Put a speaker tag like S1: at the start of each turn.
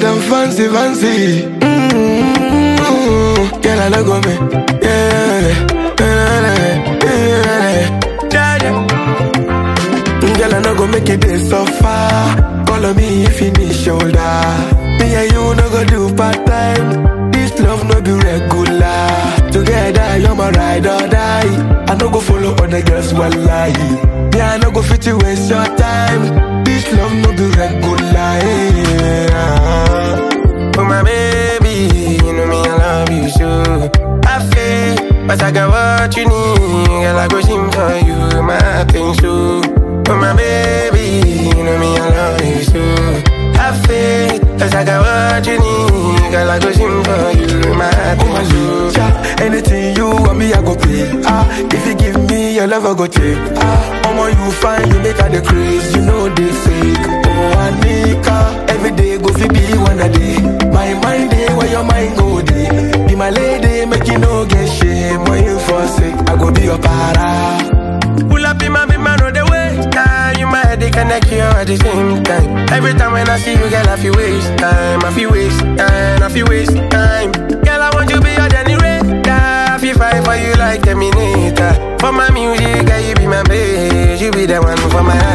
S1: I'm fancy, fancy. Girl, I no go me. Girl, I no go make it this so far. Call on me if you need shoulder. Me and you no go do part time. This love no be regular. Together, you're my ride or die. I no go follow other girls while lie. Me, I no go fit to waste your time. This love no be regular.
S2: Oh my baby, you know me, I love you so. I feel, but I got what you need. Girl, I go sing for you, my thing so. Oh my baby, you know me, I love you so. I feel, but I got what you need. Girl, I go sing for you, my thing so.
S1: Anything you want me, I go pay. If you give me your love, I go take. You find you make her the craze, you know they fake. Oh, Anika, every day go fi be one a day. My mind day, where your mind go day. Be my lady, make you no get shame. When you forsake, I go be your para.
S2: Pull up in my know the way. You my headache and I cure at the same time. Every time when I see you, girl, I feel waste time. I feel waste time, I feel waste time. Girl, I want you be your generator. I feel fight for you like Terminator. For my music, girl, you be my babe. You be the one for my